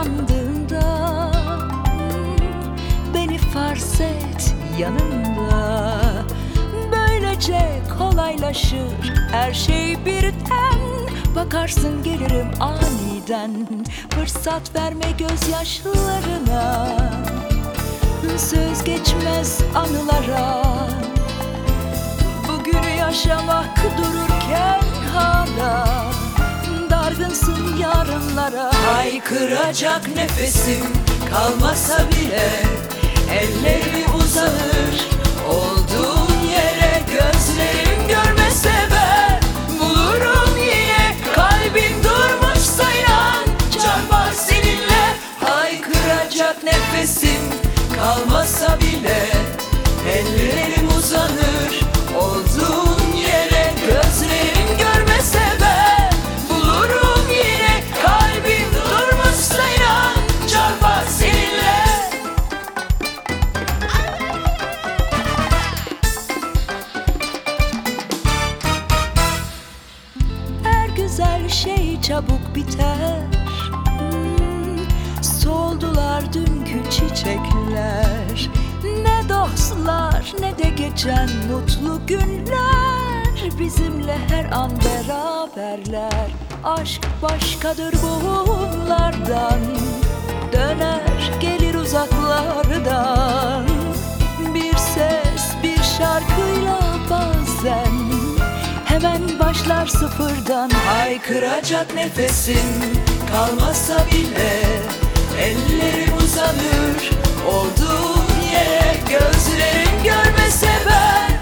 uyandığında beni farz et yanında. Böylece kolaylaşır her şey birden. Bakarsın gelirim aniden, fırsat verme gözyaşlarına. Söz geçmez anılara, bugünü yaşamak dururken hala. Dargınsın yarınlara, haykıracak nefesim kalmasa bile ellerimi uzanır olduğun yere. Gözlerim görmese ben bulurum yine, kalbim durmuşsa inan çarpar seninle. Haykıracak nefesim kalmasa bile ellerim uzanır olduğun yere. Gözlerim görmese ben bulurum yine, kalbim durmuşsa inan çarpar seninle. Her güzel şey çabuk biter. Soldular dünkü çiçekler. Ne dostlar ne de geçen mutlu günler. Bizimle her an beraberler. Aşk başkadır bunlardan, döner gelir uzaklardan. Bir ses bir şarkıyla bazen hemen başlar sıfırdan. Haykıracak nefesim kalmasa bile ellerim uzanır olduğun yere. Gözlerim görmese ben